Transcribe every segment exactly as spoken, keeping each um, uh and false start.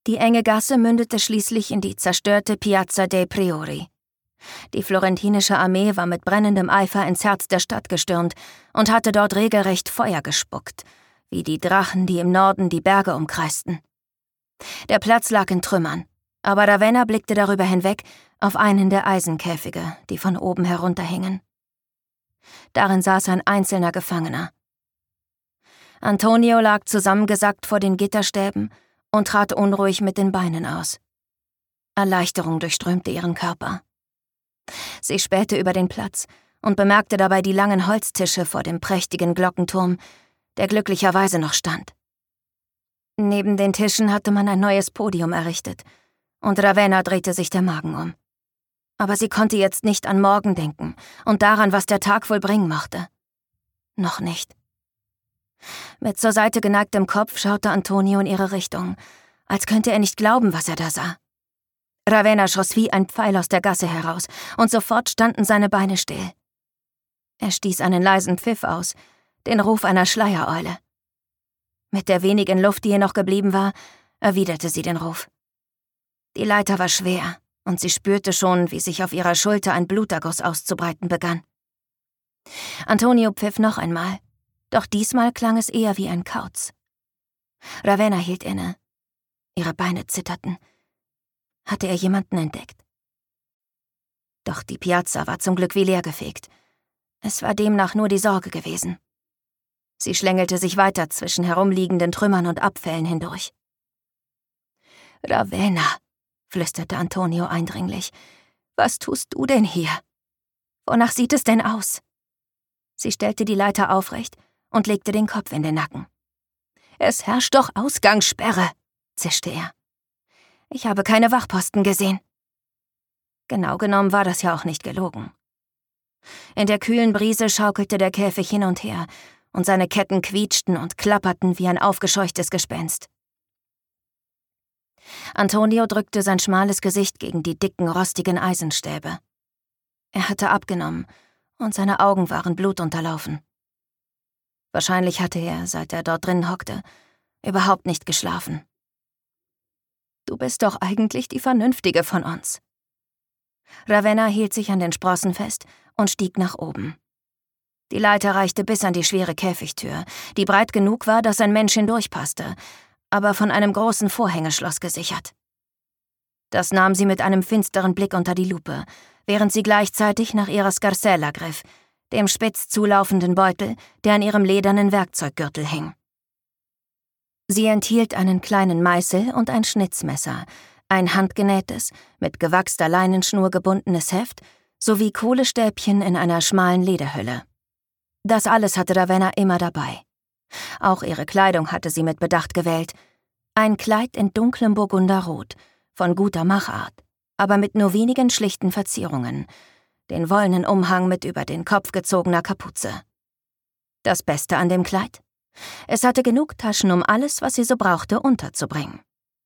Die enge Gasse mündete schließlich in die zerstörte Piazza dei Priori. Die florentinische Armee war mit brennendem Eifer ins Herz der Stadt gestürmt und hatte dort regelrecht Feuer gespuckt, wie die Drachen, die im Norden die Berge umkreisten. Der Platz lag in Trümmern, aber Ravenna blickte darüber hinweg auf einen der Eisenkäfige, die von oben herunterhingen. Darin saß ein einzelner Gefangener. Antonio lag zusammengesackt vor den Gitterstäben und trat unruhig mit den Beinen aus. Erleichterung durchströmte ihren Körper. Sie spähte über den Platz und bemerkte dabei die langen Holztische vor dem prächtigen Glockenturm, der glücklicherweise noch stand. Neben den Tischen hatte man ein neues Podium errichtet, und Ravenna drehte sich der Magen um. Aber sie konnte jetzt nicht an morgen denken und daran, was der Tag wohl bringen mochte. Noch nicht. Mit zur Seite geneigtem Kopf schaute Antonio in ihre Richtung, als könnte er nicht glauben, was er da sah. Ravenna schoss wie ein Pfeil aus der Gasse heraus, und sofort standen seine Beine still. Er stieß einen leisen Pfiff aus, den Ruf einer Schleiereule. Mit der wenigen Luft, die ihr noch geblieben war, erwiderte sie den Ruf. Die Leiter war schwer, und sie spürte schon, wie sich auf ihrer Schulter ein Bluterguss auszubreiten begann. Antonio pfiff noch einmal, doch diesmal klang es eher wie ein Kauz. Ravenna hielt inne. Ihre Beine zitterten. Hatte er jemanden entdeckt? Doch die Piazza war zum Glück wie leergefegt. Es war demnach nur die Sorge gewesen. Sie schlängelte sich weiter zwischen herumliegenden Trümmern und Abfällen hindurch. »Ravenna«, flüsterte Antonio eindringlich, »was tust du denn hier? Wonach sieht es denn aus?« Sie stellte die Leiter aufrecht und legte den Kopf in den Nacken. »Es herrscht doch Ausgangssperre«, zischte er. »Ich habe keine Wachposten gesehen.« Genau genommen war das ja auch nicht gelogen. In der kühlen Brise schaukelte der Käfig hin und her, und seine Ketten quietschten und klapperten wie ein aufgescheuchtes Gespenst. Antonio drückte sein schmales Gesicht gegen die dicken, rostigen Eisenstäbe. Er hatte abgenommen, und seine Augen waren blutunterlaufen. Wahrscheinlich hatte er, seit er dort drin hockte, überhaupt nicht geschlafen. »Du bist doch eigentlich die Vernünftige von uns.« Ravenna hielt sich an den Sprossen fest und stieg nach oben. Die Leiter reichte bis an die schwere Käfigtür, die breit genug war, dass ein Mensch hindurchpasste, aber von einem großen Vorhängeschloss gesichert. Das nahm sie mit einem finsteren Blick unter die Lupe, während sie gleichzeitig nach ihrer Scarsella griff, dem spitz zulaufenden Beutel, der an ihrem ledernen Werkzeuggürtel hing. Sie enthielt einen kleinen Meißel und ein Schnitzmesser, ein handgenähtes, mit gewachster Leinenschnur gebundenes Heft sowie Kohlestäbchen in einer schmalen Lederhülle. Das alles hatte Ravenna immer dabei. Auch ihre Kleidung hatte sie mit Bedacht gewählt. Ein Kleid in dunklem Burgunderrot, von guter Machart, aber mit nur wenigen schlichten Verzierungen, den wollenen Umhang mit über den Kopf gezogener Kapuze. Das Beste an dem Kleid? Es hatte genug Taschen, um alles, was sie so brauchte, unterzubringen.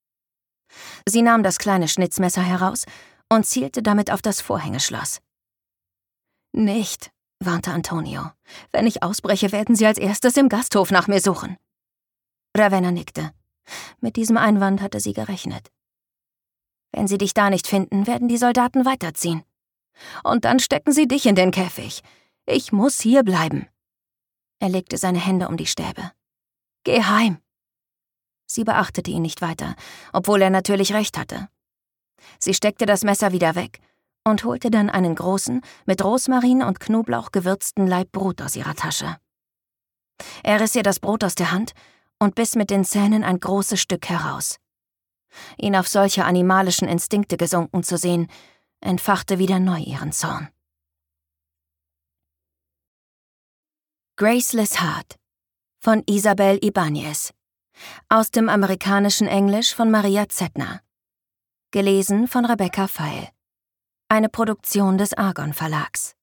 Sie nahm das kleine Schnitzmesser heraus und zielte damit auf das Vorhängeschloss. »Nicht«, warnte Antonio. »Wenn ich ausbreche, werden sie als erstes im Gasthof nach mir suchen.« Ravenna nickte. Mit diesem Einwand hatte sie gerechnet. »Wenn sie dich da nicht finden, werden die Soldaten weiterziehen. Und dann stecken sie dich in den Käfig. Ich muss hier bleiben.« Er legte seine Hände um die Stäbe. »Geh heim.« Sie beachtete ihn nicht weiter, obwohl er natürlich recht hatte. Sie steckte das Messer wieder weg und holte dann einen großen, mit Rosmarin und Knoblauch gewürzten Laib Brot aus ihrer Tasche. Er riss ihr das Brot aus der Hand und biss mit den Zähnen ein großes Stück heraus. Ihn auf solche animalischen Instinkte gesunken zu sehen, entfachte wieder neu ihren Zorn. Graceless Heart von Isabel Ibáñez. Aus dem amerikanischen Englisch von Maria Zettner. Gelesen von Rebecca Feil. Eine Produktion des Argon Verlags.